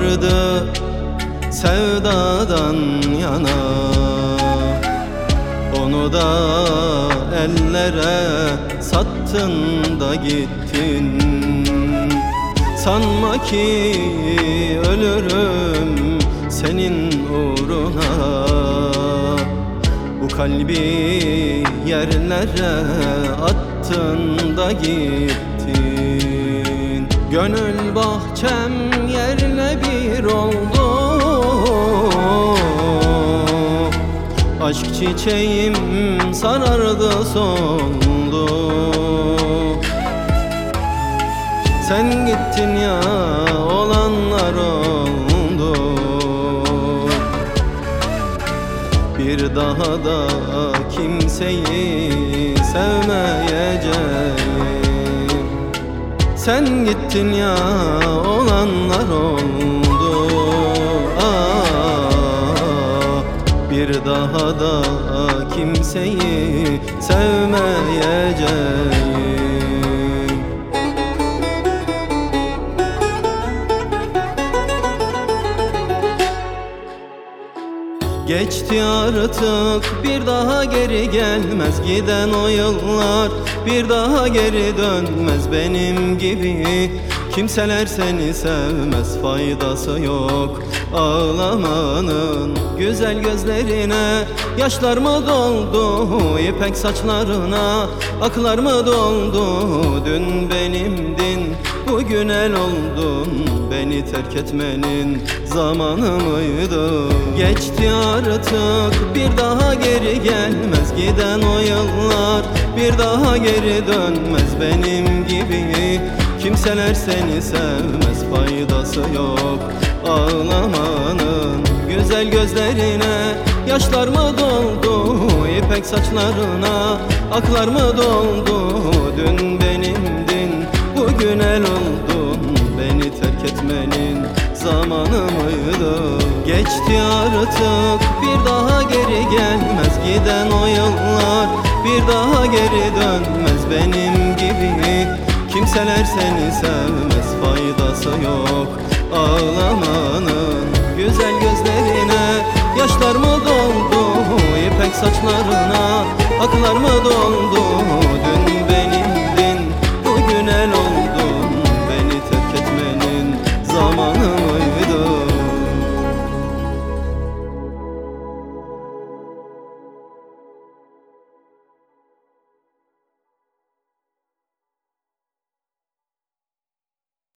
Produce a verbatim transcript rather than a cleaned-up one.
vardı sevdadan yana. Onu da ellere sattın da gittin. Sanma ki ölürüm senin uğruna. Bu kalbi yerlere attın da gittin. Gönül bahçem yerle bir oldu. Aşk çiçeğim sarardı soldu. Sen gittin ya, olanlar oldu. Bir daha da kimseyi sevmeyeceğim. Sen gittin ya, olanlar oldu. Ah, bir daha da kimseyi sevmeyeceğim. Geçti artık, bir daha geri gelmez. Giden o yıllar bir daha geri dönmez. Benim gibi kimseler seni sevmez. Faydası yok ağlamanın. Güzel gözlerine yaşlar mı doldu? İpek saçlarına aklar mı doldu? Dün benimdin, bugün el oldun. Beni terk etmenin zamanı mıydı? Geçti artık, bir daha geri gelmez. Giden o yıllar bir daha geri dönmez. Benim gibi kimseler seni sevmez. Faydası yok ağlamanın. Güzel gözlerine yaşlar mı doldu? İpek saçlarına aklar mı doldu? Dün benimdin, bugün el oldun. Beni terk etmenin zamanı mıydı? Geçti artık, bir daha geri gelmez. Giden o yıllar bir daha geri dönmez. Benim gibi kimseler seni sevmez. Faydası yok ağlamanın. Güzel gözlerine yaşlar mı doldu? İpek saçlarına aklar mı doldu?